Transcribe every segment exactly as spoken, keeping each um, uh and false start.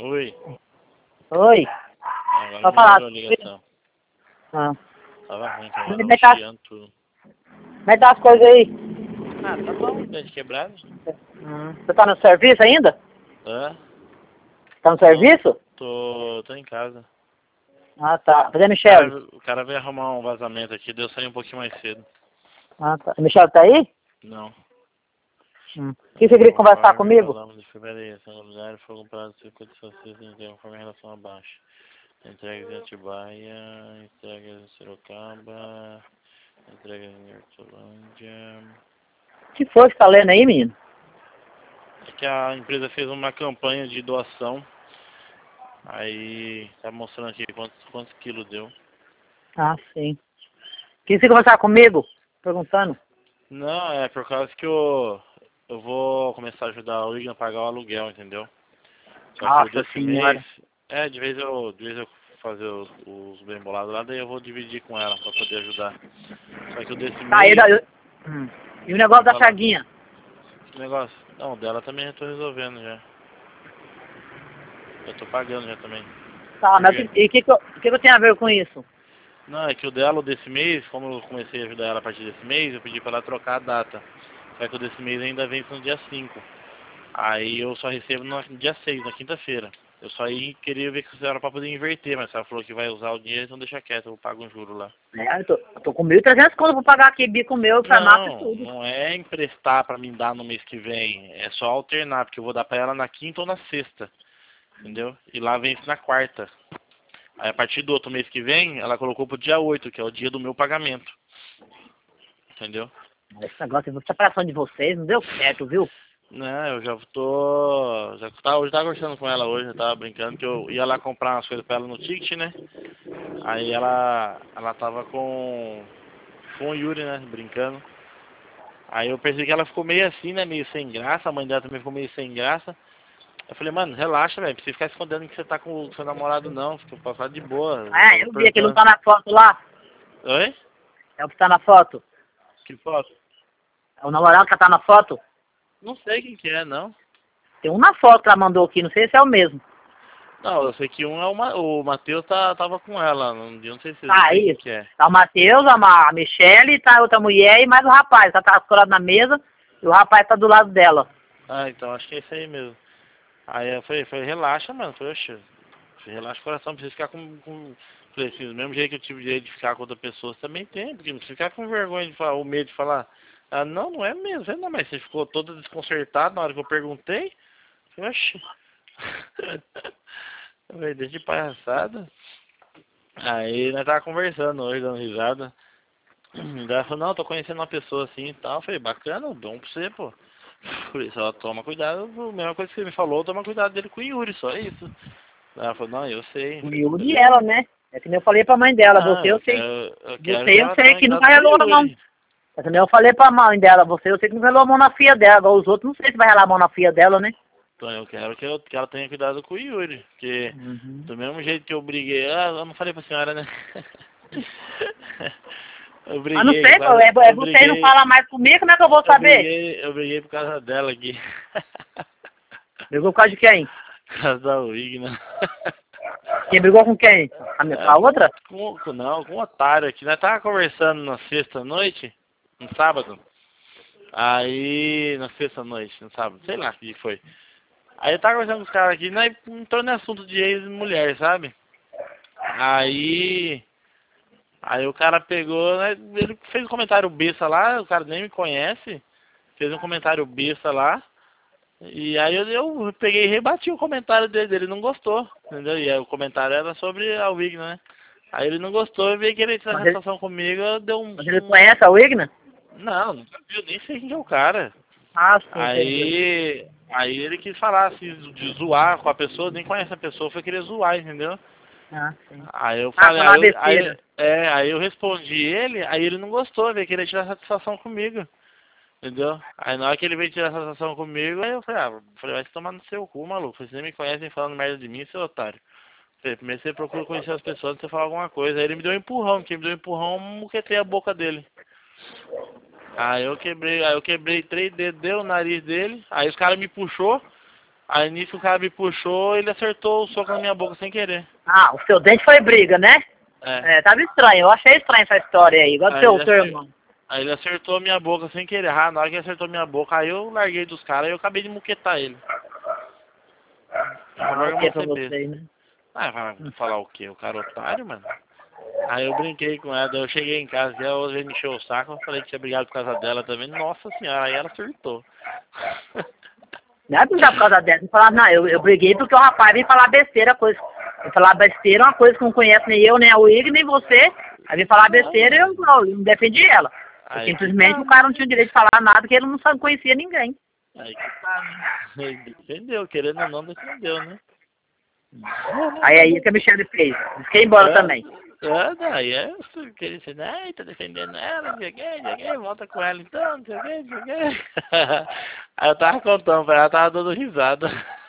Oi. Oi. Agora Pode falar. melhorou a ligação. Ah. Tava ruim, cara. Como Tava é que tá? chiando tudo. Como é que tá as coisas aí? Ah, tá bom. Dente quebrado. Hum. Você tá no serviço ainda? Hã? Tá no Não. serviço? Tô... tô em casa. Ah, tá. Cadê a O Michelle? cara, o cara veio arrumar um vazamento aqui, deu sair um pouquinho mais cedo. Ah, tá. A Michelle tá aí? Não. Hum. O que você queria conversar Conforme comigo? falamos de fevereiro, segundo lugar, foi comprado circuito de sociedade em termos em relação a baixo. Entregas em Atibaia, entregas em Sorocaba, entregas em Hortolândia. O que foi que você tá lendo aí, menino? É que a empresa fez uma campanha de doação. Aí tá mostrando aqui quantos, quantos quilos deu. Ah, sim. Queria você conversar comigo? Perguntando. Não, é por causa que eu, eu vou começar a ajudar o Igor a pagar o aluguel, entendeu? Só que o Nossa desse mês, senhora. é, de vez eu, de vez eu fazer os, os bem bolados lá, daí eu vou dividir com ela pra poder ajudar. Só que o desse Tá, e, mês, da... hum. E o negócio pode da falar, chaguinha? que negócio? Não, dela também eu tô resolvendo já. Eu tô pagando já também. Tá, Por mas quê? o que, e que, que, eu, o que que eu tenho a ver com isso? Não, é que o dela, o desse mês, como eu comecei a ajudar ela a partir desse mês, eu pedi pra ela trocar a data. Só que o desse mês ainda vence no dia cinco. Aí eu só recebo no dia seis, na quinta-feira. Eu só aí queria ver com a senhora pra poder inverter, mas ela falou que vai usar o dinheiro, então deixa quieto, eu pago um juro lá. É, eu tô, eu tô com mil e trezentos conto pra pagar aqui, bico meu, farmácia e Não, tudo. não é emprestar pra mim dar no mês que vem. É só alternar, porque eu vou dar pra ela na quinta ou na sexta. Entendeu? E lá vence na quarta. Aí a partir do outro mês que vem, ela colocou pro dia oito, que é o dia do meu pagamento. Entendeu? Esse negócio de separação de vocês não deu certo, viu? Não, eu já tô. Já tava, hoje tava conversando com ela hoje, eu tava brincando que eu ia lá comprar umas coisas pra ela no ticket, né? Aí ela. Ela tava com. Com o Yuri, né? Brincando. Aí eu percebi que ela ficou meio assim, né? Meio sem graça, a mãe dela também ficou meio sem graça. Eu falei, mano, relaxa, velho, não precisa ficar escondendo que você tá com o seu namorado não, fica passar de boa. Eu É, tava eu vi aquele não perguntando. tá na foto lá. Oi? É o que tá na foto. Que foto? É o namorado que tá na foto. Não sei quem que é, não. Tem um na foto que ela mandou aqui, não sei se é o mesmo. Não, eu sei que um é o, Ma... o Matheus tá, tava com ela, não, eu não sei se, não Tá sei aí. quem que é. Tá o Matheus, a, Ma- a Michelle, tá outra mulher e mais o rapaz. Tá, tá colado na mesa e o rapaz tá do lado dela. Ah, então acho que é isso aí mesmo. Aí eu falei, falei relaxa, mano. Falei, oxe, relaxa o coração, não precisa ficar com. com... Falei assim, do mesmo jeito que eu tive direito de ficar com outra pessoa, você também tem, porque não precisa ficar com vergonha de falar, ou medo de falar. Ah, não, não é mesmo. Eu falei, não, mas você ficou todo desconcertado na hora que eu perguntei. Eu falei, oxe. Eu falei, deixa de palhaçada. Aí nós tava conversando hoje, dando risada. Daí ela falou, não, tô conhecendo uma pessoa assim e tal. Eu falei, bacana, bom pra você, pô. Falei, só toma cuidado, a mesma coisa que você me falou, toma cuidado dele com o Yuri, só isso. Daí ela falou, não, eu sei. Eu O falei, então Yuri e beleza. ela, né? É que nem eu falei pra mãe dela. Não, Você eu eu sei. quero, eu quero que Você eu ela sei tome que nunca cuidado com o relou a mão. Yuri. Mas também eu falei pra mãe dela. Você eu sei que não relou a mão na filha dela. Agora os outros não sei se vai relar a mão na filha dela, né? Então eu quero que, eu, que ela tenha cuidado com o Yuri. Porque Uhum. do mesmo jeito que eu briguei, ah, eu não falei pra senhora, né? Eu Mas não briguei, sei, por pô, causa- é, é eu você não briguei, fala mais comigo, como é que eu vou eu saber? briguei, eu briguei por causa dela aqui. Brigou por causa de quem? Por causa da Wigna. Quem brigou com quem? A, minha, com É, a com, outra? com, com- não, com um otário aqui. Nós tava conversando na sexta noite, no sábado. Aí, na sexta noite, no sábado, sei lá o que foi. Aí eu tava conversando com os caras aqui, nós entrou no assunto de ex-mulher, sabe? Aí, aí o cara pegou, né, ele fez um comentário besta lá, o cara nem me conhece, fez um comentário besta lá. E aí eu, eu peguei e rebati o comentário dele, ele não gostou, entendeu? E aí o comentário era sobre a Wigna, né? Aí ele não gostou e veio querer tirar Mas ele, satisfação comigo, eu dei um, mas ele um... conhece a Wigna? Não, nunca vi, eu nem sei quem é o cara. Ah, sim, entendi. Aí, aí ele quis falar assim, de zoar com a pessoa, nem conhece a pessoa, foi querer zoar, entendeu? Ah, sim. Aí eu Ah, falei, falar aí uma eu, aí, besteira. é, aí eu respondi ele, aí ele não gostou, veio querer tirar satisfação comigo. Entendeu? Aí na hora que ele veio tirar essa satisfação comigo, aí eu falei, ah, falei, vai se tomar no seu cu, maluco. Vocês nem me conhecem falando merda de mim, seu otário. Falei, primeiro você procura conhecer as pessoas antes de você falar alguma coisa. Aí ele me deu um empurrão, que me deu um empurrão, eu muquetei a boca dele. Aí eu quebrei, aí eu quebrei três dedos, deu o nariz dele, aí os caras me puxou, Aí nisso o cara me puxou, ele acertou o soco na minha boca sem querer. Ah, o seu dente foi briga, né? É. É, tava estranho. Eu achei estranho essa história aí. Igual do Aí seu, ele seu acer- irmão. Aí ele acertou a minha boca sem querer. Ah, na hora que ele acertou minha boca, aí eu larguei dos caras e eu acabei de muquetar ele. Ah, o que é pra vocês, né? Ah, vai falar o quê? O cara otário, mano? Aí eu brinquei com ela, daí eu cheguei em casa e ela veio me encher o saco, eu falei que tinha brigado por causa dela também. Nossa senhora, aí ela surtou. Não é brigar por causa dessa. Falar, não, eu, eu briguei porque o rapaz veio falar besteira, coisa. Veio falar besteira, uma coisa que não conhece nem eu, nem o Igor, nem você. Aí veio falar besteira e eu, eu não defendi ela. Aí Simplesmente que tá, o cara não tinha direito de falar nada, porque ele não sabe- conhecia ninguém. aí que tá, né? Ele defendeu, querendo ou não, defendeu, né? Aí aí o que a Michelle fez? Disse que ia embora É, também. é, daí é, que ele disse, ai, tá defendendo ela, não sei o que, não sei o que, volta com ela então, não sei o que, não sei o que. Aí eu tava contando pra ela, tava dando risada.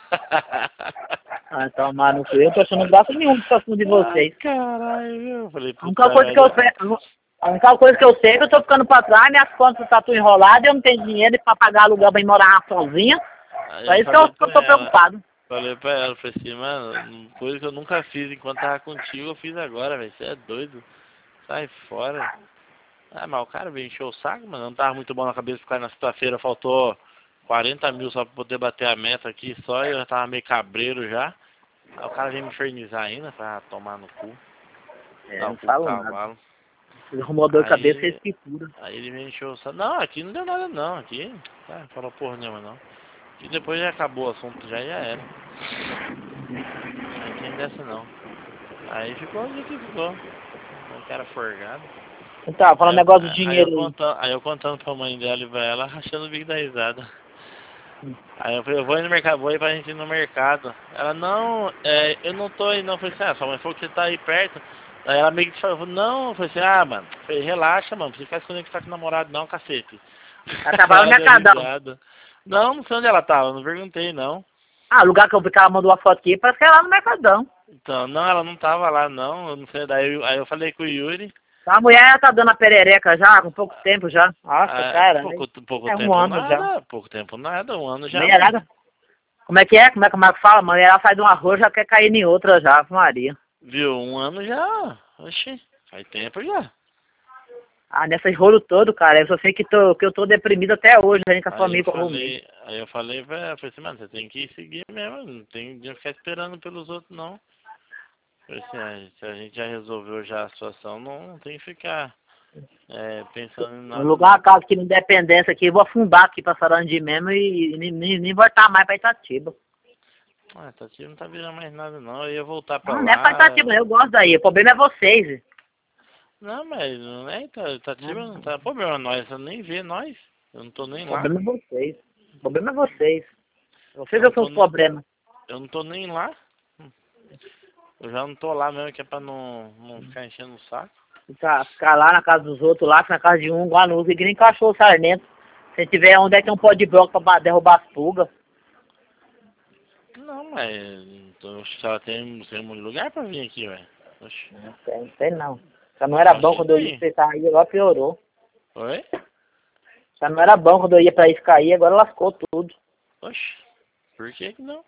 Ah, então, mano, eu tô achando graça nenhuma do assunto de vocês. Ai, caralho, viu? Eu falei, A única puta coisa que eu merda. sei, a única coisa que eu sei é que eu tô ficando pra trás, minhas contas estão tudo enroladas, eu não tenho dinheiro pra pagar aluguel pra ir morar sozinha. Aí Só eu isso que eu, falei que pra eu tô ela, preocupado. falei pra ela, falei assim, mano, coisa que eu nunca fiz enquanto tava contigo, eu fiz agora, velho, você é doido. Sai fora. Ah, mas o cara veio encher o saco, mano, não tava muito bom na cabeça ficar na sexta-feira, faltou quarenta mil só pra poder bater a meta aqui só, e eu já tava meio cabreiro já. Aí o cara veio me infernizar ainda pra tomar no cu, É, dar o não cu pro falo nada. cavalo. Ele arrumou dor de cabeça e Aí, escritura. aí ele me encheu o saco. Não, aqui não deu nada não, aqui, tá, falou porra nenhuma não. E depois já acabou o assunto, já já era. Não tem dessa não. Aí ficou do jeito que ficou. O cara forgado. Então, falando Aí eu, negócio do aí, eu dinheiro aí. contando, aí eu contando pra mãe dela e pra ela, rachando o bico da risada. Aí eu falei, eu vou ir no mercado, vou ir pra gente ir no mercado. Ela, não, é, eu não tô aí não. Eu falei assim, ah, sua mãe falou que você tá aí perto. Aí ela meio que falou, não, eu falei assim, ah, mano, eu falei, relaxa, mano, não precisa ficar escondendo que tá com o namorado não, cacete. Ela trabalha no Ela deu Mercadão. risada. Não, não sei onde ela tava, não perguntei não. Ah, o lugar que eu vi que ela mandou uma foto aqui, parece que é lá no Mercadão. Então, não, ela não tava lá não, eu não sei, daí eu, aí eu falei com o Yuri. A mulher tá dando a perereca já, com pouco tempo já. Nossa, Ah, cara. pouco, pouco É um tempo ano já. nada, pouco tempo nada, um ano já. Mulherada. Como é que é? Como é que o Marco fala? Mulher, ela sai de uma rua já quer cair em outra já, Ave Maria. Viu, um ano já, oxi, faz tempo já. Ah, nessas rolo todo, cara, eu só sei que, tô, que eu tô deprimido até hoje, ainda com a Aí família eu que eu arrumei. falei, aí eu falei pra ela, falei assim, mano, você tem que seguir mesmo, não tem de ficar esperando pelos outros não. Falei assim, ah, se a gente já resolveu já a situação, não, não tem que ficar é, pensando em Vou nada alugar uma não. casa aqui no Independência aqui, vou afundar aqui pra Sarandi mesmo e, e nem, nem, nem voltar mais pra Itatiba. Ah, Tati não tá virando mais nada não, eu ia voltar pra Não, não é pra lá. Itatiba, eu gosto daí, o problema é vocês. Não, mas não é, Tatiba não tá problema nós, você nem vê nós, eu não tô nem O lá. problema é vocês. O problema é vocês. Vocês Eu é não que são tô, os problemas. eu não tô nem lá. Eu já não tô lá mesmo, que é pra não, não ficar enchendo o saco. Ficar, ficar lá na casa dos outros, lá na casa de um, igual no que nem cachorro sarnento. Se tiver onde é que tem um pó de bloco pra derrubar as pulgas. Não, mas então, só tem, tem um lugar pra vir aqui, velho. Oxi. Não sei, não sei não. Já não era Só bom se quando eu ia tem. pra isso cair, agora piorou. Oi? Já não era bom quando eu ia pra isso cair, agora lascou tudo. Oxi. Por que que não?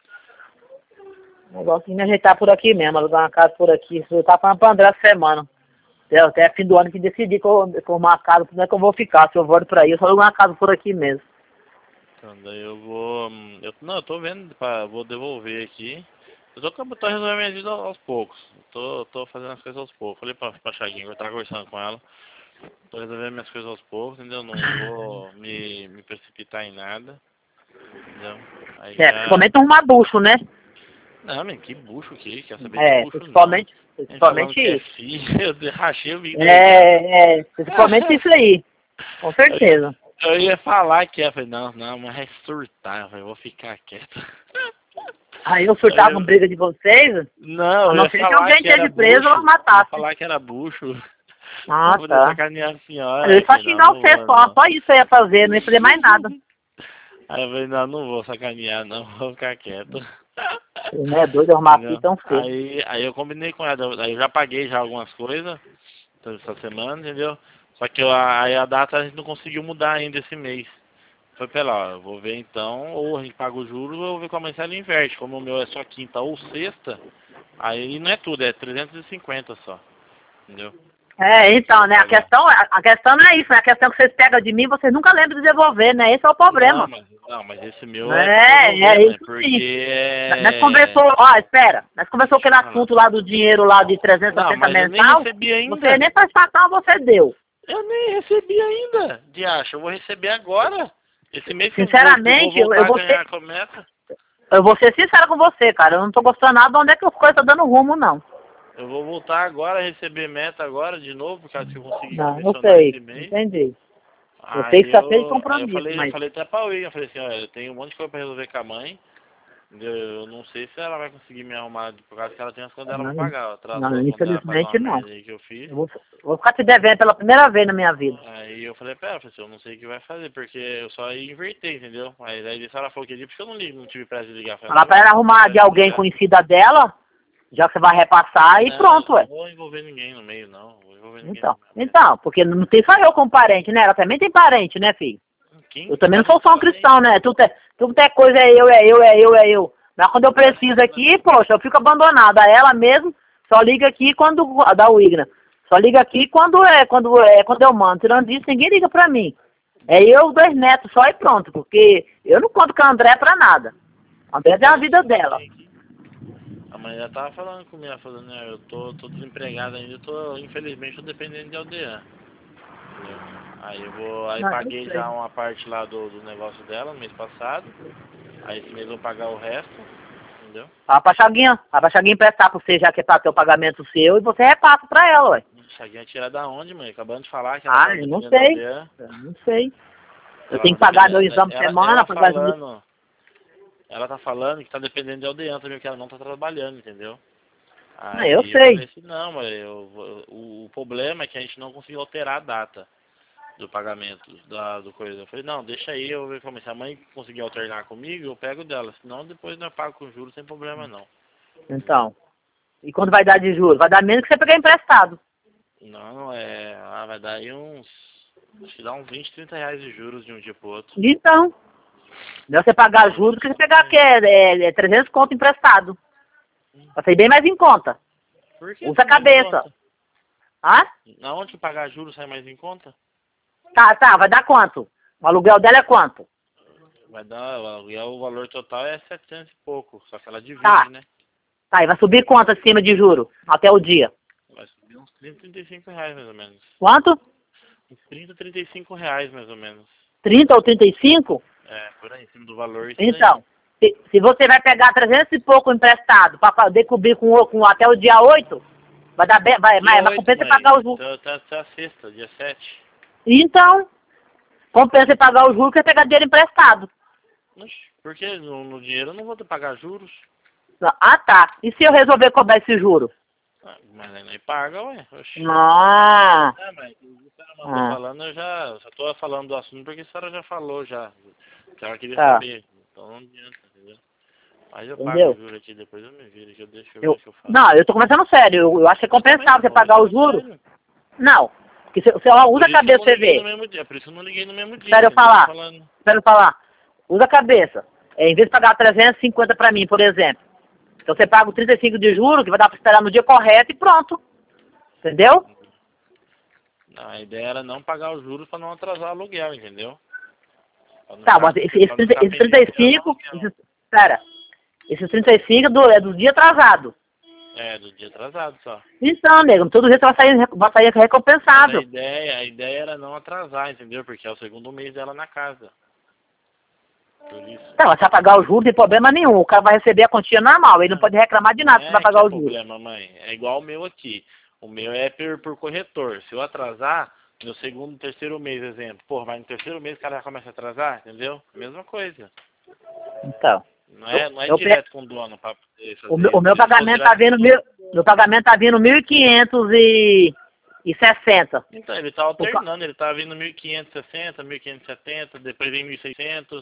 O negócio de me ajeitar por aqui mesmo, alugar uma casa por aqui. Eu tava falando pra André essa semana. Até, até fim do ano que decidi que eu, que eu arrumar uma casa, como é que eu vou ficar. Se eu volto pra aí, eu só alugar uma casa por aqui mesmo. Então daí eu vou. hum, Eu, não, eu tô vendo, pra, vou devolver aqui. Eu tô, tô resolvendo minha vida aos poucos. Tô, tô fazendo as coisas aos poucos. Falei pra, pra Chaguinha, eu tava conversando com ela. Tô resolvendo minhas coisas aos poucos, entendeu? Não vou me, me precipitar em nada. Entendeu? Aí É, já. principalmente arrumar bucho, né? Não, men, que bucho que quer saber de É, bucho não. principalmente, Nem falando principalmente que é isso. filho, eu rachei o bico da risada. É, é, principalmente isso aí. Com certeza. Eu, eu ia falar que é, falei, não, não, mas é surtar, eu falei, vou ficar quieto. Aí eu Aí surtava eu, com briga de vocês, não, a eu não ia ser que falar alguém que era esteja preso ou bucho, eu ia matasse. falar que era bucho, pra Ah, poder tá. sacanear a senhora. Mas ele Aí eu só falei, não, xingar não você vou só, não. só isso eu ia fazer, não ia fazer mais nada. Aí eu falei, não, não vou sacanear não, vou ficar quieto. Ele não é doido arrumar aqui Entendeu? tão cedo. Aí, aí eu combinei com ela, aí eu já paguei já algumas coisas, essa semana, entendeu? Só que eu, aí a data a gente não conseguiu mudar ainda esse mês. foi pela hora, eu vou ver então, ou a gente paga os juros, ou eu vou ver como a ela inverte. Como o meu é só quinta ou sexta, aí não é tudo, é trezentos e cinquenta só. Entendeu? É, então, né, a questão, a questão não é isso, né? A questão é que vocês pegam de mim, vocês nunca lembram de devolver, né? Esse é o problema. Não, mas, não, mas esse meu é, é, é, é isso porque sim. é... Nós conversou, ó, espera, nós conversou aquele assunto lá do dinheiro lá de trezentos e sessenta mensal, você nem prestação você deu. Eu nem recebi ainda, de acha, eu vou receber agora. Esse mês que sinceramente, eu vou, eu vou ser, começa. Eu vou ser sincero com você, cara, eu não tô gostando nada de onde é que as coisas estão dando rumo, não. Eu vou voltar agora, receber meta agora de novo, por causa que eu consegui não, não sei, esse mês. Entendi. Eu aí sei que eu, você tem compromisso, eu falei, mas... eu falei até pra William, eu falei assim, olha, eu tenho um monte de coisa pra resolver com a mãe, eu não sei se ela vai conseguir me arrumar, por causa que ela tem as coisas dela pra pagar. Atrasou, não, infelizmente não. Que eu, fiz. Eu vou, vou ficar te devendo pela primeira vez na minha vida. Aí eu falei, pera, eu, falei assim, eu não sei o que vai fazer, porque eu só ia inverter, entendeu? Mas aí a senhora falou que porque eu não, ligo, não tive pressa de ligar. Fala pra ela arrumar de alguém conhecida dela, já que você vai repassar e não, pronto, ué. Não vou envolver ninguém no meio, não. Vou envolver ninguém então, então, porque não tem só eu como parente, né? Ela também tem parente, né, filho? Quem eu também não sou só um cristão, né? Tudo é, tudo é coisa, é eu, é eu, é eu, é eu. Mas quando eu preciso aqui, poxa, eu fico abandonada. Ela mesmo só liga aqui quando... Da Wigna. Só liga aqui quando é, quando é, quando eu mando. Tirando disso, ninguém liga pra mim. É eu, dois netos só e pronto. Porque eu não conto com a André pra nada. A André é a vida dela. A mãe já tava falando comigo, ela falando, né, eu tô, tô desempregado ainda, eu tô, infelizmente, tô dependendo de aldeã. Aí eu vou, aí não, paguei já uma parte lá do, do negócio dela no mês passado. Aí esse mês eu vou pagar o resto, entendeu? Fala pra Chaguinha, fala pra Chaguinha emprestar pra você, já que é pra ter o pagamento seu, e você repassa pra ela, ué. Chaguinha tira da onde, mãe? Acabando de falar que ela ah, tá eu não sei, eu não sei. Eu ela tenho que pagar meu exame por semana, ela pagar falando, as... Ela tá falando que tá dependendo de aldeã também, que ela não tá trabalhando, entendeu? Aí eu eu sei. Falei assim, não, mas eu, o, o problema é que a gente não conseguiu alterar a data do pagamento da, do coisa. Eu falei, não, deixa aí, eu vou ver como se a mãe conseguir alternar comigo, eu pego dela, senão depois eu pago com juros sem problema não. Então, e quando vai dar de juros? Vai dar menos que você pegar emprestado. Não, é, ah, vai dar aí uns, acho que dá uns vinte, trinta reais de juros de um dia pro outro. Então, não você pagar juros que você pegar que é, é, é trezentos conto emprestado. Vai sair bem mais em conta. Por que usa a cabeça. Ah? Na onde que pagar juros sai mais em conta? Tá, tá, vai dar quanto? O aluguel dela é quanto? Vai dar, o aluguel, o valor total é setecentos e pouco, só que ela divide, tá. né? Tá, e vai subir quanto acima de juro, até o dia? Vai subir uns trinta, trinta e cinco reais, mais ou menos. Quanto? Uns trinta, trinta e cinco reais, mais ou menos. trinta ou trinta e cinco? É, por aí, em cima do valor. Então, se, se você vai pegar trezentos e pouco emprestado para poder cobrir com, com até o dia oito, vai dar bem, vai, mas, mas compensa mãe, pagar os juros. Tá, tá, tá sexta, dia sete. Então, compensa pagar os juros que é pegar dinheiro emprestado. Porque no, no dinheiro eu não vou ter que pagar juros. Ah, tá. E se eu resolver cobrar esse juro? Ah, mas aí nem paga, ué. Oxi. Ah. É, mas o que a senhora ah. falando, eu já, já tô falando do assunto porque a senhora já falou já. Que ela queria tá. saber. Então não adianta, entendeu? Mas eu entendeu? Pago o juro aqui, depois eu me viro, que eu deixo eu, eu ver que eu faço. Não, eu tô conversando sério. Eu, eu acho que é compensável você pagar o juro. Sério? Não. Porque você, você usa a cabeça, você vê. Dia, por isso eu não liguei no mesmo dia. Espera eu falar. Espera eu falar. Usa a cabeça. É, em vez de pagar trezentos e cinquenta pra mim, por exemplo. Então você paga o trinta e cinco de juros, que vai dar pra esperar no dia correto e pronto. Entendeu? Não, a ideia era não pagar os juros pra não atrasar o aluguel, entendeu? Tá, ficar, mas esse, esse, trinta, esse trinta e cinco... Esse, pera. Esse trinta e cinco do, é do dia atrasado. É, do dia atrasado só. Então, nego, todo jeito vai sair, vai sair recompensado. A ideia, a ideia era não atrasar, entendeu? Porque é o segundo mês dela na casa. Por isso. Não, se vai pagar o juros, não tem problema nenhum. O cara vai receber a quantia normal. Ele não pode reclamar de nada se vai pagar o juros. Não é problema, mãe. É igual o meu aqui. O meu é por, por corretor. Se eu atrasar, no segundo, terceiro mês, exemplo. Pô, mas no terceiro mês o cara já começa a atrasar, entendeu? Mesma coisa. Então. Não é, não é direto pe... com o dono para poder fazer. O meu, o meu pagamento tá vindo mil, meu pagamento tá vindo mil e quinhentos e sessenta. Então, ele tá alternando, ele tá vindo mil quinhentos e sessenta, mil quinhentos e setenta, depois vem mil e seiscentos.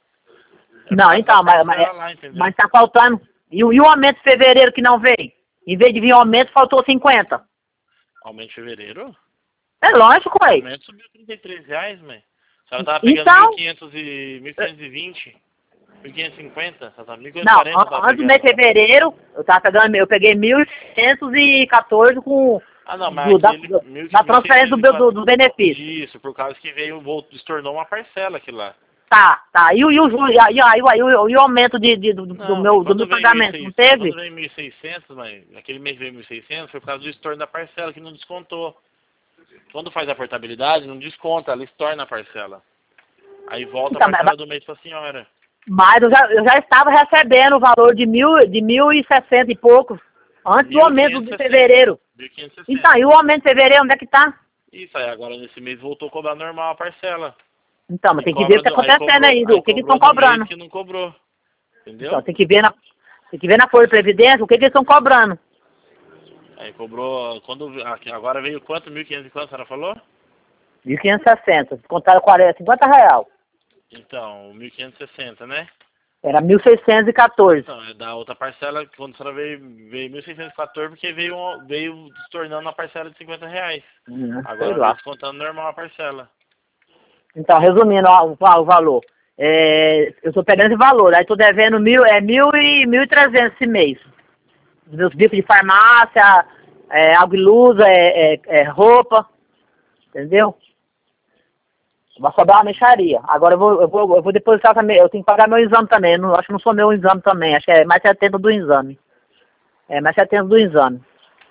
É não, então, mas, mas, lá, mas tá faltando. E, e o aumento de fevereiro que não veio? Em vez de vir aumento, faltou cinquenta. Aumento de fevereiro? É lógico, ué. O aumento subiu trinta e três reais, mãe. senhora tava pegando Então, mil e quinhentos e mil quinhentos e vinte, mil quinhentos e cinquenta, você tá mil quinhentos e não, quarenta, an- tá antes do mês de pegando. fevereiro, eu tava pegando, eu peguei mil oitocentos e quatorze com Ah, não, mas do, da, aquele do- mil da transferência do, seiscentos e be- do, quatro. do benefício. Isso, por causa que veio, voltou, se tornou uma parcela aquilo lá. Tá, tá. E, o- e, o, ju- e, a- e, a- e, o- e, o, e o aumento de, de, do, do Não, mas meu, do quando meu veio pagamento, não mil e seiscentos, quando teve? veio mil e seiscentos, mas naquele mês veio mil e seiscentos, foi por causa do estorno da parcela que não descontou. Quando faz a portabilidade, não desconta, ela estorna a parcela. Aí volta Então, a mas, parcela do mês pra senhora. mas eu, já, eu já estava recebendo o valor de mil, de mil e sessenta e poucos, antes do aumento de fevereiro. mil quinhentos e sessenta. Então, e o aumento de fevereiro, onde é que tá? Isso, aí agora nesse mês voltou a cobrar normal a parcela. Então, mas E tem que ver o que cobra está do- acontecendo aí, cobrou, o que que cobrou estão no mês cobrando. que não cobrou. Entendeu? Então, tem que ver na, tem que ver na folha de previdência o que que eles estão cobrando. Aí cobrou, quando, aqui, agora veio quanto? mil e quinhentos e quanto a senhora falou? mil quinhentos e sessenta, contaram quarenta, cinquenta real. Então, mil quinhentos e sessenta, né? Era mil seiscentos e quatorze. Então, é da outra parcela, quando a senhora veio, veio mil seiscentos e quatorze, porque veio, um- veio se tornando uma parcela de cinquenta reais. Hum, sei Agora lá. veio descontando normal a parcela. Então, resumindo ó, o, o valor. É, eu estou pegando esse valor, aí estou devendo mil, é mil e mil e trezentos esse mês. Os meus bicos de farmácia, é, água e luz, é, é, é roupa, entendeu? Vai sobrar uma mexaria. Agora eu vou, eu vou, eu vou depositar também, eu tenho que pagar meu exame também. Eu não, acho que não sou meu exame também, acho que é mais setenta do exame. É mais setenta do exame.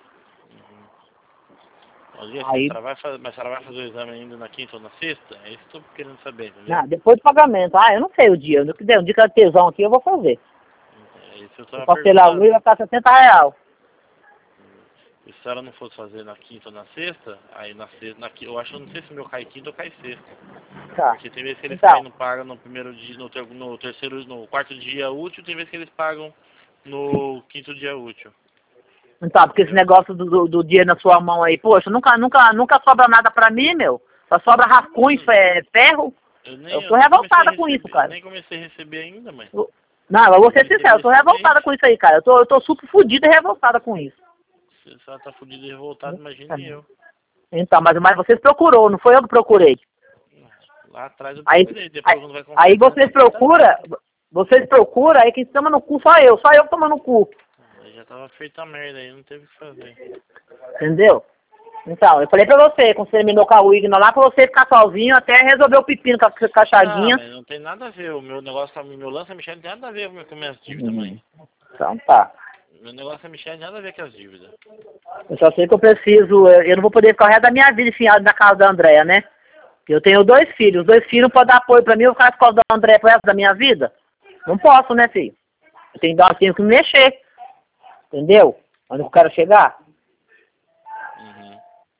Mas, e assim, Aí- a senhora vai fazer, mas a senhora vai fazer o exame ainda na quinta ou na sexta? É isso que eu tô querendo saber, entendeu? Não, depois do pagamento. Ah, eu não sei o dia. No que der, um dia que é tesão aqui, eu vou fazer. É isso que eu Eu tava posso ter lá perguntando. o vai ficar setenta real. E se a senhora não fosse fazer na quinta ou na sexta, aí na sexta, na, qui- eu acho que eu não sei se o meu cai quinta ou cai sexta. Tá. Porque tem vezes que eles Então. caem, não pagam no primeiro dia, no, ter, no terceiro, no quarto dia útil, tem vezes que eles pagam no quinto dia útil. Então, porque esse negócio do, do, do dinheiro na sua mão aí, poxa, nunca, nunca, nunca sobra nada pra mim, meu. Só sobra rascunho, é, ferro. Eu, nem, Eu eu tô nem revoltada comecei a com isso, receber- cara. Eu nem comecei a receber ainda, mãe. Eu- Não, eu vou ser sincero, eu tô revoltada com isso aí, cara. Eu tô, eu tô super fodida e revoltada com isso. Se a senhora tá fudida e revoltada, imagine eu. Então, mas, mas vocês procurou, não foi eu que procurei. Lá atrás eu Aí, procurei, depois aí, quando vai aí conversando, vocês tá- tá- procuram, vocês procuram, aí quem toma no cu só eu, só eu que tomo no cu. Aí já tava feita a merda aí, não teve o que fazer. Entendeu? Então, eu falei pra você, quando você terminou com a Wigna lá, pra você ficar sozinho até resolver o pepino com a, com a chaguinha. Não, mas não tem nada a ver, o meu negócio, tá- meu lance a Michelle não tem nada a ver com minhas dívidas, Uhum. mãe. Então tá. Meu negócio a Michelle não tem nada a ver com as dívidas. Eu só sei que eu preciso, eu eu não vou poder ficar o resto da minha vida enfiado na casa da Andréia, né? Eu tenho dois filhos, os dois filhos não podem dar apoio pra mim, eu vou ficar na escola da Andréia pro resto da minha vida? Não posso, né, filho? Eu tenho que dar, eu tenho que me mexer. Entendeu? Onde eu quero chegar? Uhum.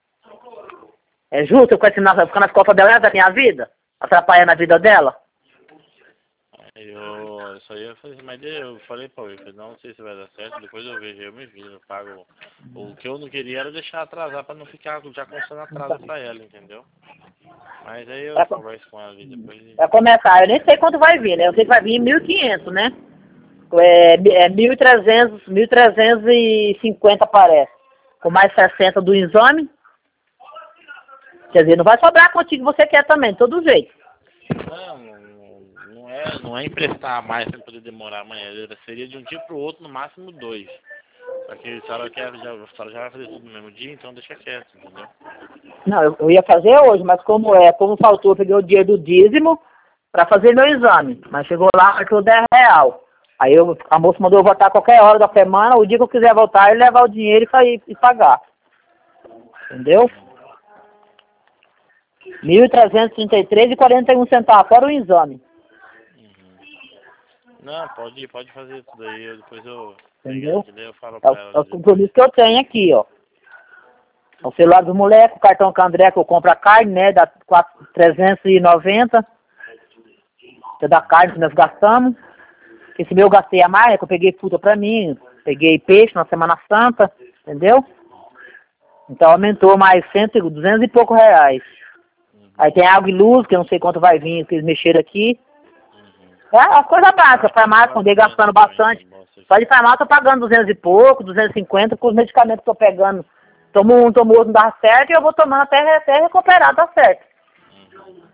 É justo eu continuar ficar na escola dela o resto da minha vida? Atrapalhando a vida dela? Aí eu, isso aí eu falei, mas eu falei pra ele, falei, não, não sei se vai dar certo, depois eu vejo, eu me viro, eu pago. O que eu não queria era deixar atrasar pra não ficar já constando atraso pra ela, entendeu? Mas aí eu Pra- converso com ela e depois. Pra começar, eu nem sei quanto vai vir, né? Eu sei que vai vir mil e quinhentos, né? É, é mil e trezentos, mil trezentos e cinquenta parece. Com mais sessenta do exame. Quer dizer, não vai sobrar contigo que você quer também, de todo jeito. Não, não, não é, não é emprestar mais pra poder demorar amanhã, seria de um dia pro outro, no máximo dois. Só que a senhora, quer, já, a senhora já vai fazer tudo no mesmo dia, então deixa quieto, entendeu? Não, eu, eu ia fazer hoje, mas como é, como faltou, eu peguei o dinheiro do dízimo pra fazer meu exame. Mas chegou lá, marcou dez real. Aí eu, a moça mandou eu voltar a qualquer hora da semana, o dia que eu quiser voltar, ele levar o dinheiro e sair e pagar. Entendeu? mil trezentos e trinta e três reais e quarenta e um centavos, fora o exame. Uhum. Não, pode, pode fazer tudo aí, eu, depois eu, Entendeu? daí eu falo É pra o, ela. é o compromisso que eu tenho aqui, ó. É o celular do moleque, o cartão com a André, que eu compro a carne, né? Dá quatro- trezentos e noventa. Que é da carne que nós gastamos. Esse meu eu gastei a mais, que eu peguei fruta pra mim. Peguei peixe na Semana Santa, entendeu? Então aumentou mais cento, duzentos e poucos reais. Aí tem água e luz, que eu não sei quanto vai vir, que eles mexeram aqui. É uma coisa básica, farmácia, andei gastando bastante. Só de farmácia eu tô pagando duzentos e pouco, duzentos e cinquenta, com os medicamentos que eu tô pegando. Tomo um, tomo outro, não dá certo, e eu vou tomando até, até recuperar, dá certo.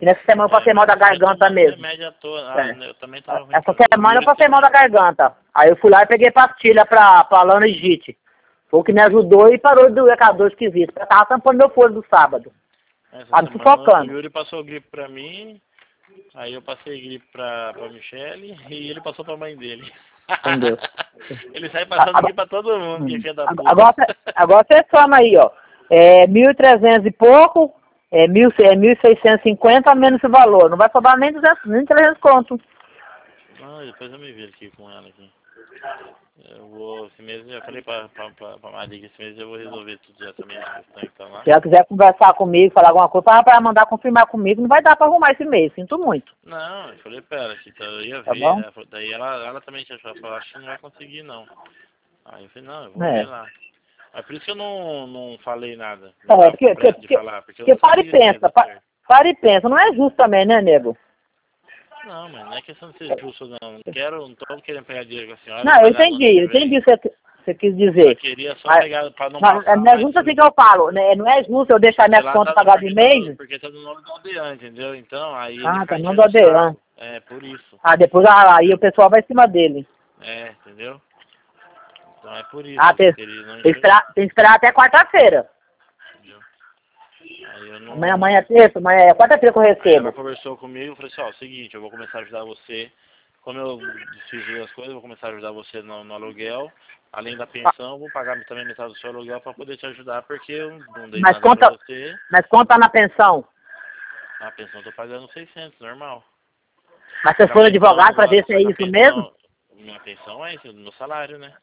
Que nessa semana eu passei mal da garganta mesmo. Remédio à toa. Ah, É. eu também tava ruim. Essa semana eu passei mal da garganta. Aí eu fui lá e peguei pastilha pra, pra laringite. Foi o que me ajudou e parou de doer aquela dor esquisita. Eu tava tampando meu fôlego do sábado. Essa Tava me semana sufocando. o Yuri passou gripe pra mim, aí eu passei gripe pra, pra Michele e ele passou pra mãe dele. Entendeu? Ele sai passando Agora, aqui pra todo mundo, que filha da puta. agora, agora você soma aí, ó. É mil e trezentos e pouco, é, mil, é mil seiscentos e cinquenta menos esse valor. Não vai sobrar nem duzentos, nem trezentos conto. Ah, depois eu me viro aqui com ela aqui. Eu vou, esse mês, eu já falei pra, pra, pra, pra Maria que esse mês eu vou resolver tudo já também, as questões que estão lá. Se ela quiser conversar comigo, falar alguma coisa, fala pra ela mandar confirmar comigo, não vai dar pra arrumar esse mês, sinto muito. Não, eu falei pra ela que eu ia Tá ver, bom? né? Daí ela, ela também tinha falado, acho que não vai conseguir não. Aí eu falei, não, eu vou É. ver lá. É por isso que eu não, não falei nada. É, Não tava porque, com pressa de porque, falar, porque eu porque não para e sabia se ia pensa, dar pa- certo. para e pensa, não é justo também, né, nego? Não, mas não é questão de ser justo, não. Não quero, não tô querendo pegar dinheiro com a senhora. Não, eu pagar no ano entendi, que eu vem. entendi o que você, você quis Eu dizer. queria só Mas, pegar pra não mas passar não é mais justo assim sujo. que eu falo, né? Não é justo eu deixar minhas Porque lá contas tá, pagadas de porque, tá mês? no, porque tá no nome do Aldean, entendeu? Então, aí ele Ah, fica tá no enchendo do o Adean. saco. É, por isso. Ah, depois ah, aí o pessoal vai em cima dele. É, entendeu? Então é por isso Ah, tem, que ele não tem, que encheu. esperar, tem que esperar até quarta-feira. Entendeu? Aí eu não... Amanhã, amanhã é terça, amanhã é quarta-feira que eu Aí ela recebo. conversou comigo e falou assim, ó, seguinte, eu vou começar a ajudar você. Como eu fiz as coisas, eu vou começar a ajudar você no, no aluguel. Além da pensão, eu vou pagar também metade do seu aluguel para poder te ajudar, porque eu não dei Mas nada conta, pra você. mas conta na pensão. A pensão eu tô pagando seiscentos, normal. Mas você Só que a foi no advogado pensão, pra ver a- se só é que a isso mesmo? pensão, minha pensão é isso, do meu salário, né?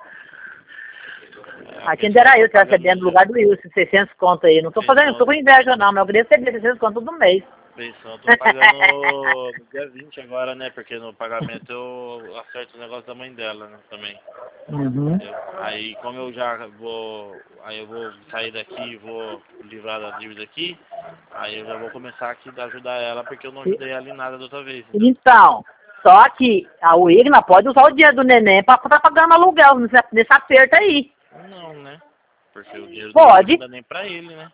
É, a Ah, quem pensão dera tô eu, tivesse pagando recebendo no dia- lugar do Wilson, seiscentos conto aí. Não tô fazendo, não tô com pensão, inveja não, mas eu queria receber seiscentos conto todo mês. pensão eu tô pagando no dia vinte agora, né? Porque no pagamento eu acerto o negócio da mãe dela, né? Também. Uhum. Entendeu? Aí como eu já vou, aí eu vou sair daqui, vou livrar da dívida aqui, aí eu já vou começar aqui a ajudar ela, porque eu não ajudei ela em nada da outra vez, entendeu? Então, só que a Wigna pode usar o dinheiro do neném pra estar pagando aluguel nesse, nesse aperto aí. Não, né? Porque o dinheiro Pode. dele não dá nem pra ele, né?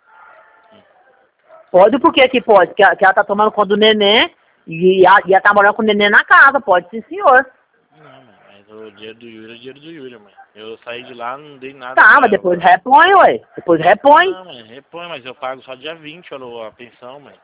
Pode, por que que pode? Que, ela- que ela tá tomando conta do neném e ela, e ela tá morando com o neném na casa, pode sim, senhor. Não, mãe, mas o dinheiro do Yuri é o dinheiro do Yuri, mãe. Eu saí de lá, não dei nada Tá, pra mas ela. depois repõe, ué. Depois repõe. Não, mãe, repõe, mas eu pago só dia vinte, olha, a pensão, mãe.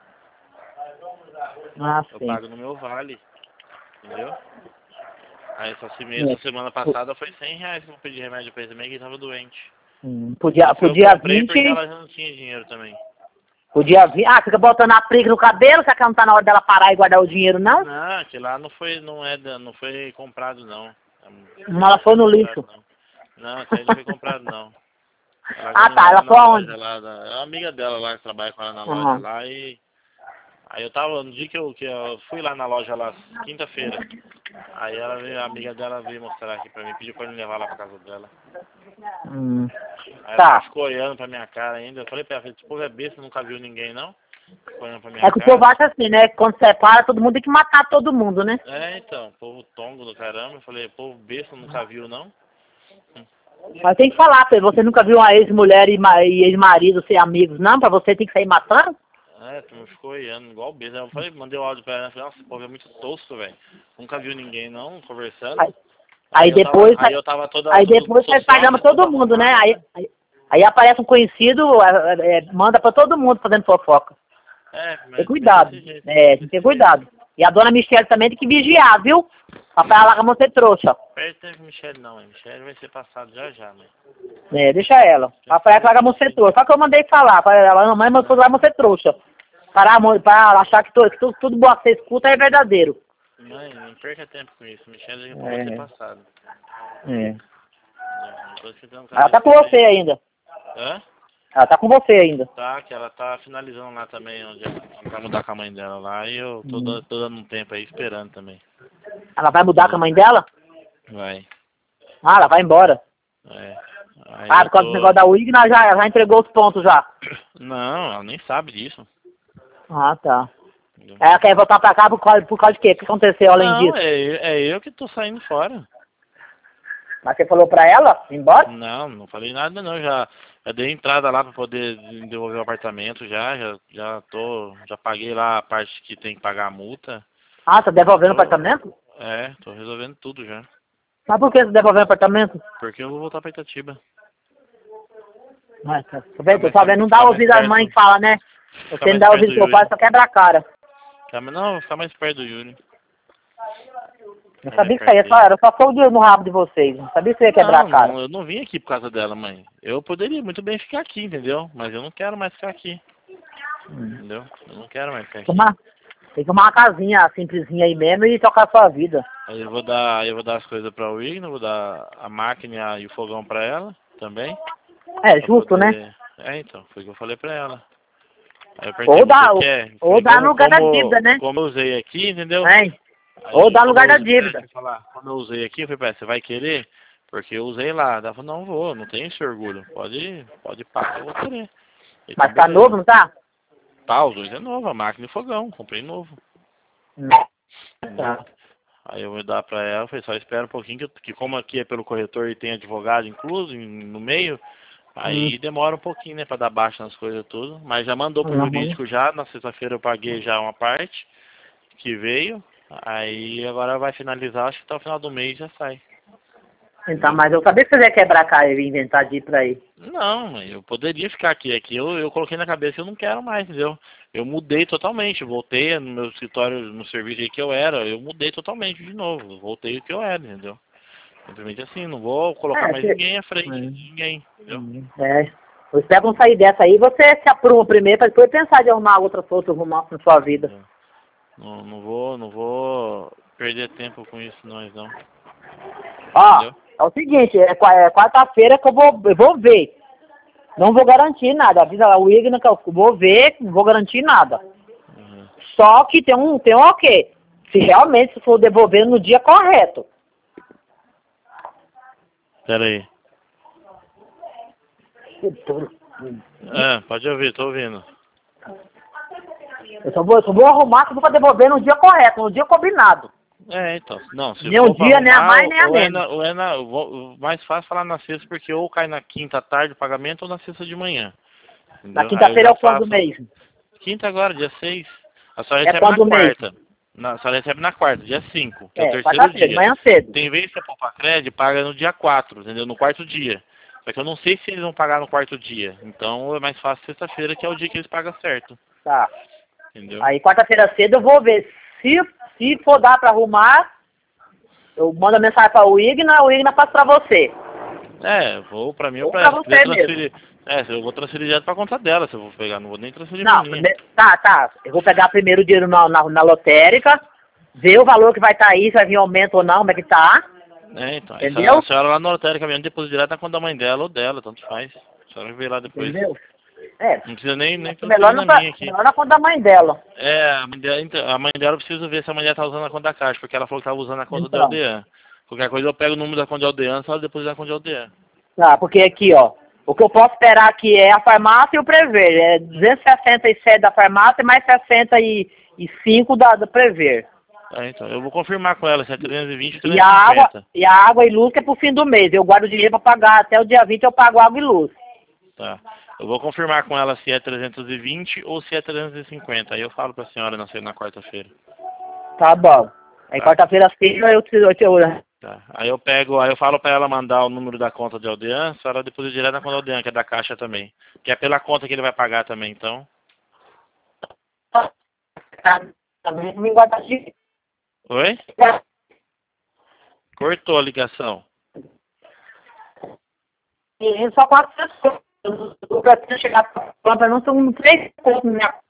Ah, Eu sim. pago no meu vale, entendeu? Aí essa, seme- É. essa semana passada foi cem reais que eu pedi remédio pra ele também, que ele tava doente. Hum, Podia, Esse eu podia comprei porque vinte, ela já não tinha dinheiro também. podia vinte. Ah, fica botando a prica no cabelo, será que não tá na hora dela parar e guardar o dinheiro, não? Não, que lá não foi, não é, da- não foi comprado não. Mas ela foi no Não foi lixo. comprado, não. Não, isso aí não foi comprado não. Ela Ah, ganhou tá, lá ela na foi loja aonde? lá, da, é uma amiga dela lá que trabalha com ela na loja Aham. lá e aí eu tava, no dia que eu, que eu fui lá na loja lá, quinta-feira, aí ela veio, a amiga dela veio mostrar aqui pra mim, pediu pra me levar lá pra casa dela. Hum. Aí Tá. ela ficou olhando pra minha cara ainda, eu falei pra ela, esse povo é besta, nunca viu ninguém não? Ficou olhando pra minha É que o cara. povo acha assim, né? Quando separa, todo mundo tem que matar todo mundo, né? É, então, povo tongo do caramba, eu falei, povo besta, nunca viu não? Mas tem que falar pra ele, você nunca viu uma ex-mulher e ma- e ex-marido ser amigos, não? Pra você tem que sair matando? É, tu me ficou olhando igual besta. Eu falei, mandei o áudio pra ela, falei, nossa, esse povo é muito tosco, velho. Nunca viu ninguém não, conversando. Aí, aí eu depois, tava, aí eu tava toda, aí todo depois você social, espalhando né, todo todo mundo, né? arrumado, Aí, né? aí, aí aparece um conhecido, é, é, é, manda pra todo mundo fazendo fofoca. É, mas Tem cuidado, desse jeito, é, tem que desse ter jeito. cuidado. E a dona Michelle também tem que vigiar, viu? Papai ela larga você trouxa. Perto teve Michelle não, hein? Michelle vai ser passado já já, né? É, deixa ela. Papai ela larga você trouxa. Só que eu mandei falar, falei, ela, mãe, mas lá você trouxa. Para, a mão- para ela achar que, to- que tudo, tudo bom que você escuta é verdadeiro. Mãe, não perca tempo com isso. Michelle já É. vai ser passado. É. Não tô esquentando Ela cabeça tá com também. você ainda. Hã? Ela tá com você ainda. Tá, que ela tá finalizando lá também, onde ela vai mudar com a mãe dela lá, e eu tô, dando, tô dando um tempo aí esperando também. Ela vai mudar com a mãe dela? Vai. Ah, ela vai embora. É. Aí Ah, eu por causa do tô... negócio da Wigna, já, já entregou os pontos já. Não, ela nem sabe disso. Ah, tá. Entendeu? Ela quer voltar pra cá por causa, por causa de quê? O que aconteceu além Não, disso? é, eu- é eu que tô saindo fora. Mas você falou pra ela ir embora? Não, não falei nada não, já, já dei entrada lá pra poder devolver o apartamento já, já, já tô, já paguei lá a parte que tem que pagar a multa. Ah, tá devolvendo o Tô, apartamento? é, tô resolvendo tudo já. Mas por que você devolveu o apartamento? Porque eu vou voltar pra Itatiba. Mas, tá Ficar vendo? mais, Tá vendo? Não dá ficar mais ouvido à perto, mãe que fala, né? ficar Você não mais dá perto ouvido do ao seu pai, Yuri. só quebra a cara. Ficar, não, vou ficar mais perto do Yuri. Eu Ficar mais sabia que isso perto aí, é só, dele. era só fogo de no rabo de vocês. Não sabia que você ia quebrar Não, a cara. não, eu não vim aqui por causa dela, mãe. Eu poderia muito bem ficar aqui, entendeu? Mas eu não quero mais ficar aqui, Hum. entendeu? Eu não quero mais ficar Tem que aqui. arrumar tem que arrumar uma casinha simplesinha aí mesmo e tocar a sua vida. Aí eu vou dar, eu vou dar as coisas pra Wigna, vou dar a máquina e o fogão pra ela também. É, Pra justo, né? poder... É, então, foi o que eu falei pra ela. Aí eu perguntei, Ou dá, você ou, quer? Eu ou falei, dá no como, lugar da dívida, como, né? como eu usei aqui, entendeu? Hein? Ou Aí, dá no como lugar eu da usei, é, dívida. deixa eu falar, como eu usei aqui, eu falei pra ela, você vai querer? Porque eu usei lá. Ela falou, não vou, não tenho esse orgulho. Pode, pode pagar, eu vou querer. Então, Mas tá beleza. novo, não tá? Tá, os dois é novo, a máquina e o fogão, comprei novo. Hum. Entendeu? Tá. Aí eu vou dar pra ela, eu falei, só espera um pouquinho, que, que como aqui é pelo corretor e tem advogado incluso em- no meio, Hum. aí demora um pouquinho, né, pra dar baixa nas coisas tudo. Mas já mandou pro Uhum. jurídico já, na sexta-feira eu paguei já uma parte que veio. Aí agora vai finalizar, acho que até o final do mês já sai. Então, Entendeu? mas eu sabia que você ia quebrar a cara e inventar de ir pra aí. Não, mãe, eu poderia ficar aqui. Aqui eu, eu coloquei na cabeça que eu não quero mais, entendeu? Eu mudei totalmente. Voltei no meu escritório, no serviço aí que eu era. Eu mudei totalmente de novo. Voltei o que eu era, entendeu? Simplesmente assim, não vou colocar É, mais você... ninguém à frente Hum. de ninguém, entendeu? Hum. É. Vocês pegam sair dessa aí, você se apruma primeiro pra depois pensar de arrumar outra coisa, arrumar na sua vida. Entendeu? Não, não vou, não vou perder tempo com isso, nós não. Ó, Entendeu? é o seguinte, é, qua- é quarta-feira que eu vou, eu vou ver. Não vou garantir nada. Avisa lá o Igna que eu vou ver, não vou garantir nada. Uhum. Só que tem um, tem um ok. Se realmente se for devolver no dia correto. Pera aí. É, pode ouvir, tô ouvindo. Eu só vou, eu só vou arrumar se for pra devolver no dia correto, no dia combinado. É, então, não, se Nem o for pra dia, nem a arrumar, mais, nem a ou é, menos. na, ou é na, eu vou- o mais fácil é falar na sexta, porque ou cai na quinta à tarde o pagamento ou na sexta de manhã. Na Entendeu? Aí eu quinta-feira já é o quando faço. mês? Quinta agora, dia seis. A senhora É recebe na quando mês? quarta. Na, a senhora recebe na quarta, dia cinco, que é o É, terceiro quarta-feira, de dia. manhã cedo. Tem vez que você for pra crédito, paga no dia quatro, entendeu? No quarto dia. Só que eu não sei se eles vão pagar no quarto dia. Então é mais fácil sexta-feira, que é o dia que eles pagam certo. Tá. Entendeu? Aí quarta-feira cedo eu vou ver. Se, se for dar pra arrumar, eu mando a mensagem para o Igna, o Igna passa pra você. É, vou pra mim ou Ou pra pra ela. Se quiser você mesmo. transferir. É, eu vou transferir direto pra conta dela, se eu vou pegar. Não vou nem transferir Não, pra minha. prime- tá, tá. Eu vou pegar primeiro o dinheiro na, na, na lotérica, ver o valor que vai estar aí, se vai vir aumento ou não, como é que tá. É, então. Aí Entendeu? a senhora lá na lotérica mesmo deposita direto na conta da mãe dela ou dela, tanto faz. A senhora vê lá depois. Entendeu? É. Não precisa nem, nem Melhor, transferir não na pra, minha aqui. melhor na conta da mãe dela. É, a mãe dela, então, a mãe dela eu preciso ver se a mãe dela tá usando a conta da Caixa, porque ela falou que tava usando a conta da Então. Aldean. Qualquer coisa eu pego o número da conta de Aldean, só ela deposita na conta de Aldean. Tá, porque aqui, ó. O que eu posso esperar aqui é a farmácia e o Prever. É duzentos e sessenta e sete da farmácia mais sessenta e cinco da, do Prever. É, então, eu vou confirmar com ela se é trezentos e vinte ou E a trezentos e água, cinquenta. e a água e luz que é pro fim do mês. Eu guardo dinheiro pra pagar. Até o dia vinte eu pago água e luz. Tá. Eu vou confirmar com ela se é trezentos e vinte ou se é trezentos e cinquenta. Aí eu falo pra senhora na, na quarta-feira. Tá bom. Aí Tá. quarta-feira cedo eu te eu te- eu- Tá. Aí eu pego, aí eu falo pra ela mandar o número da conta de Aldean, a senhora deposita direto na conta de Aldean, que é da Caixa também. Que é pela conta que ele vai pagar também, então. Também me guardar dinheiro. Oi? Cortou a ligação. E só quatrocentos. Eu pretendo chegar pra não ter um três pontos na minha